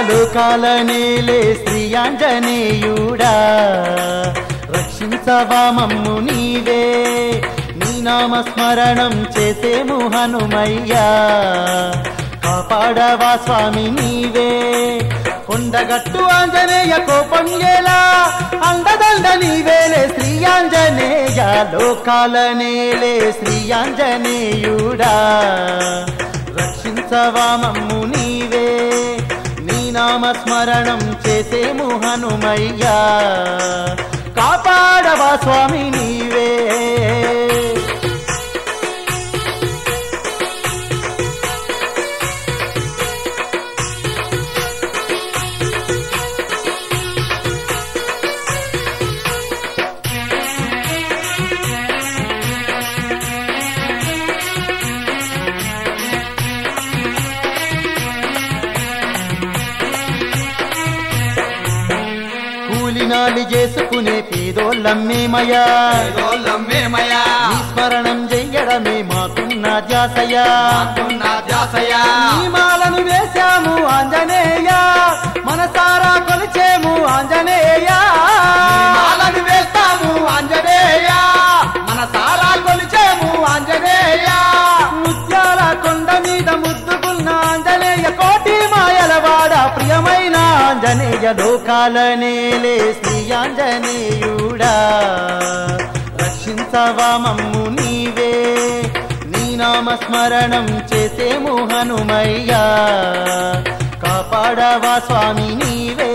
లోకాల నేలే శ్రీ ఆంజనేయుడా రక్షించవా మమ్ము నీవే నీ నామస్మరణం చేసేము హనుమయ్యా కాపాడవా స్వామి నీవే కొండగట్టు ఆంజనేయ కోపం ఎలా అండదండ నీవేలే శ్రీ ఆంజనేయ లోకాల నేలే శ్రీ ఆంజనేయుడా రక్షించవా మమ్ము నీవే నీ నామస్మరణం చేసేము హనుమయ్యా కాపాడవా స్వామి నీవే కూలినాలి చేసుకునే పేదోళ్ళమ్మేమయా నీ స్మరణం చెయ్యడమే మాకున్న ధ్యాసయా నీ మాలను వేశాము ఆంజనేయ మనసారా కొలిచేము ఆంజనేయ మాలను వేస్తాము ఆంజనేయ మనసారా కొలిచేము ఆంజనేయ ముత్యాల కొండ మీద ముద్దుకున్న ఆంజనేయ కోటి మాయలవాడ ప్రియమైన ఆంజనేయ లోకాల నేలే శ్రీ ఆంజనేయుడా రక్షించవా మమ్ము నీవే నీ నామస్మరణం చేసేము హనుమయ్యా కాపాడవా స్వామి నీవే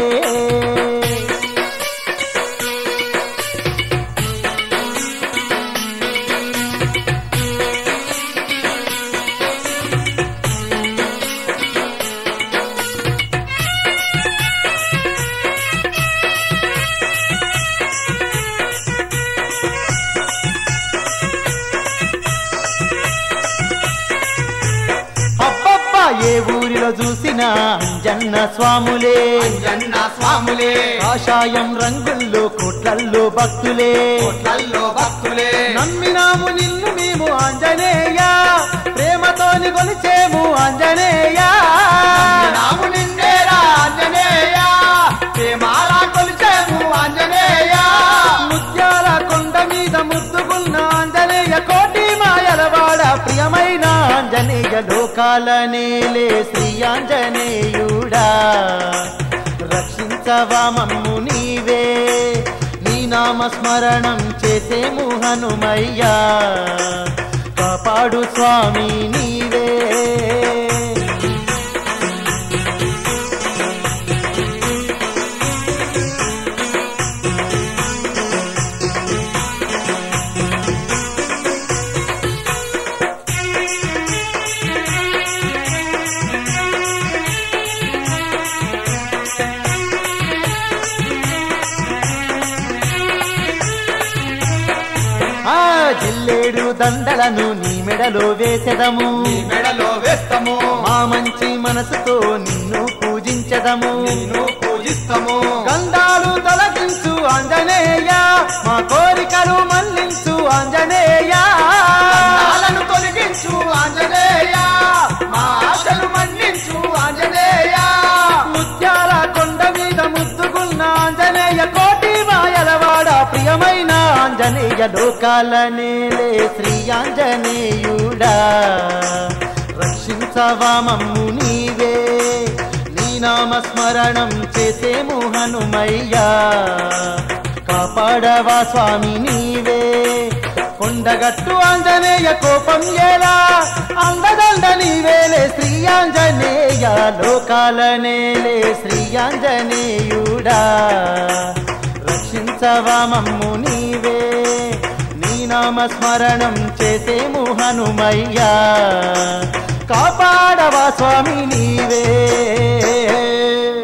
ఏ ఊరిలో చూసినా అంజన్న స్వాములే అంజన్న స్వాములే కాషాయం రంగుల్లో కోట్లల్లో భక్తులే నమ్మినాము నిన్ను మేము ఆంజనేయ ప్రేమతోని కొలిచేము ఆంజనేయ నాము నిన్నేరా ఆంజనేయ ప్రేమారా కొలిచేము ఆంజనేయ ముత్యాల కొండ మీద ముద్దుకున్న ఆంజనేయ కోటి మాయలవాడ ప్రియమైన ఆంజనేయ లోకాల నేలే శ్రీ ఆంజనేయుడా రక్షించవా మమ్ము నీవే నీ నామస్మరణం చేసేము హనుమయ్యా కాపాడు స్వామి నీవే జిల్లేడు దండలను నీ మెడలో వేసెదము మా మంచి మనసుతో నిన్ను పూజించదము పూజిస్తాము గంధాలు తొలగించు ఆంజనేయ మా కోరికలు మన్నించు ఆంజనేయ ఆలను తొలగించు ఆంజనేయ మా ఆశలు మన్నించు ఆంజనేయ ముత్యాల కొండ మీద ముద్దుకున్న ఆంజనేయ కోటి మాయలవాడ ప్రియమైన ఆంజనేయ లోకాల నేలే శ్రీ ఆంజనేయుడా రక్షించవా మమ్ము నీవే నీ నామస్మరణం చేసేము హనుమయ్యా కాపాడవా స్వామి నీవే కొండగట్టు ఆంజనేయ కోపం ఎలా అండదండ నీవేలే శ్రీ ఆంజనేయ లోకాల నేలే శ్రీ ఆంజనేయుడా రక్షించవా మమ్ము నీవే నీ నామస్మరణం చేసేము హనుమయ్యా కాపాడవా స్వామి నీవే